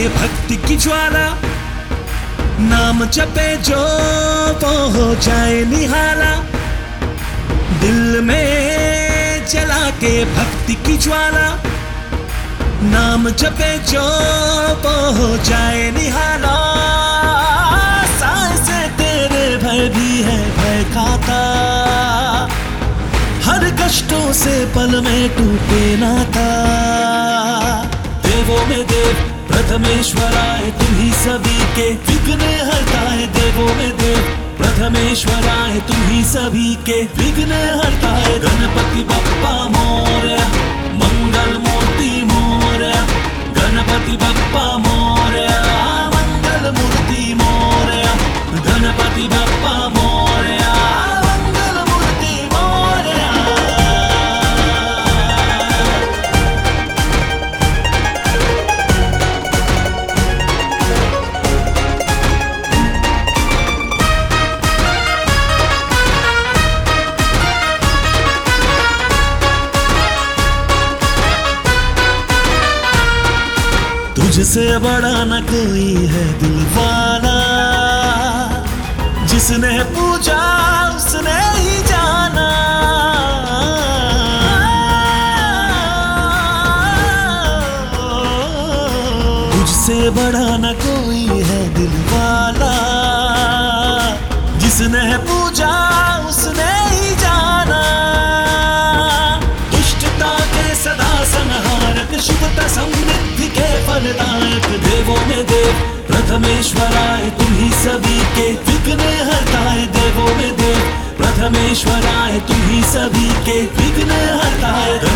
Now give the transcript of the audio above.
भक्ति की ज्वाला, नाम जपे जो वो हो जाए निहाला। दिल में जला के भक्ति की ज्वाला, नाम जपे जो वो हो जाए निहाला। सांस तेरे भय भी है भय खाता, हर कष्टों से पल में टूटे नाता। देवों में देव प्रथमेश्वराय, तुम ही सभी के विघ्न हरता है। देवों में देव प्रथमेश्वराय, तुम ही सभी के विघ्न हरता है। गणपति बप्पा मोरया, मंगल मूर्ति मोरया। गणपति बप्पा मोरया, मंगल मूर्ति मोरया। गणपति बप्पा मोरया, मंगल मूर्ति मोरया। तुझसे बड़ा न कोई है दिलवाना, जिसने पूजा उसने ही जाना। तुझसे बड़ा न कोई है दिलवाना, जिसने पूजा उसने ही जाना। दुष्टता के सदा संहारक, शुभता समृद्धि के फलदायक। देवों में देव प्रथमेश्वराय, तुम ही सभी के विघ्न हरता है। देवों में देव प्रथमेश्वराय, तुम ही सभी के विघ्न हरता है।